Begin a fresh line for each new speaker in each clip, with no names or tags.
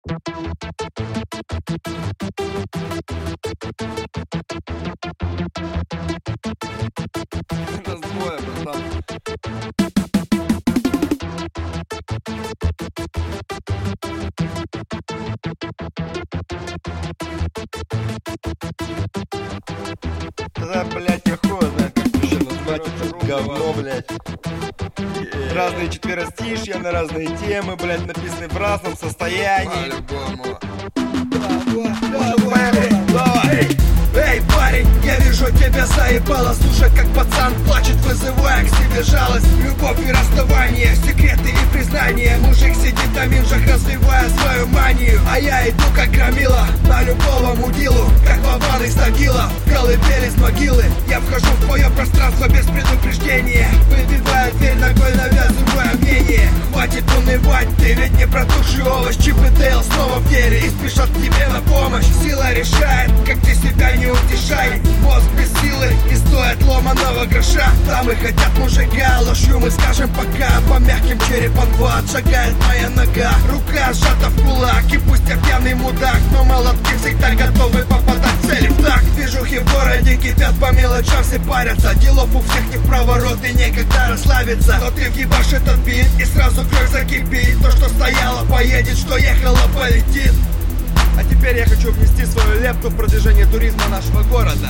Нас двое, братан. Да, блядь, я хуй знаю, как еще назвать это говно, блядь. Разные четверостишья на разные темы, блядь, написаны в разном состоянии.
По-любому.
Давай.
Эй, парень, я вижу, тебя заебало. Слушай, как пацан плачет, вызывая к себе жалость. Любовь и расставание, секреты и признания. Мужик сидит на минжах, развивая свою манию. А я иду как громила на любого мудилу, как Вован из Тагила, в колыбели с могилы. Я вхожу в твое пространство без предупреждения, выбиваю дверь ногой, навязывая мнение. Хватит унывать, ты ведь не протухший овощ. Чип и Дейл снова в деле и спешат к тебе на помощь. Сила решает, как ты себя не утешай. Мозг без силы и стоит ломаного гроша. Там и хотят мужика, ложью мы скажем пока. По мягким черепам два шагает моя нога. Рука сжата в кулак, и пусть я пьяный мудак, но молотки всегда готовы попадать в цели. Так, движухи в городе кипят, по мелочам все парятся. Делов у всех не в проворот и некогда расслабиться. Но ты въебашь этот бит и сразу кровь закипит. То, что стояло, поедет, что ехало, полетит.
А теперь я хочу внести свою лепту в продвижение туризма нашего города.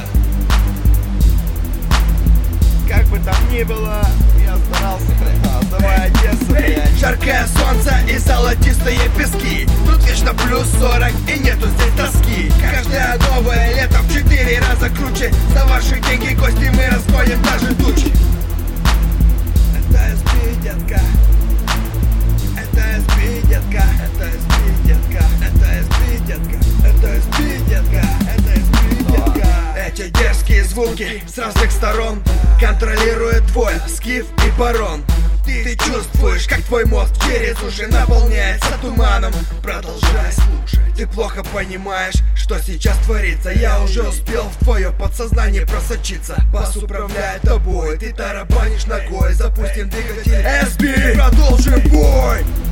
Как бы там ни было, я старался, блядь. Давай, Одесса, блядь.
Жаркое солнце и золотистые пески. Тут вечно плюс 40 и нету здесь тоски. Каждое новое лето в 4 раза круче. За ваши деньги гости мы разгоним даже тучи. Это СП, детка. Это СП, детка. Это СП, детка. Это СП, детка. Это СП, детка. Это СП, детка. Эти дерзкие звуки с разных сторон контролирует твой скиф и барон. Ты чувствуешь, как твой мозг через уши наполняется туманом. Продолжай слушать. Ты плохо понимаешь, что сейчас творится. Я уже успел в твое подсознание просочиться. Бас управляет тобой, ты тарабанишь ногой. Запустим двигатель SB, продолжим бой.